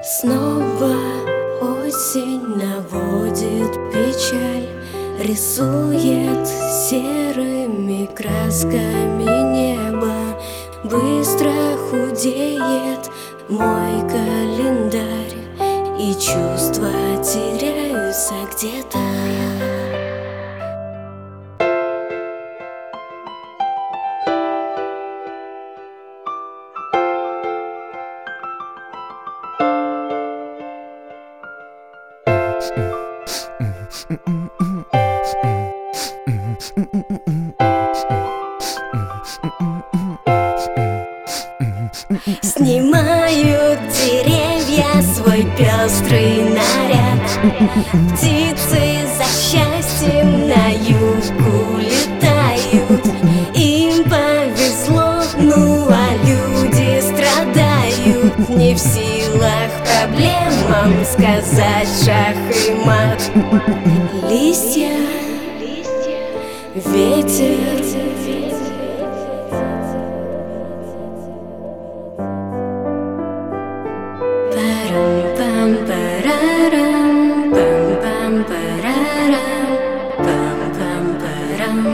Снова осень наводит печаль, рисует серыми красками небо. Быстро худеет мой календарь, и чувства теряются где-то. Снимают деревья свой пестрый наряд, птицы за счастьем на юг улетают. Им повезло, ну а люди страдают, не в силах проблемам сказать шах и мат. Листья, ветер, пам-пам-парарам, пам-пам-парарам, пам-пам-парам.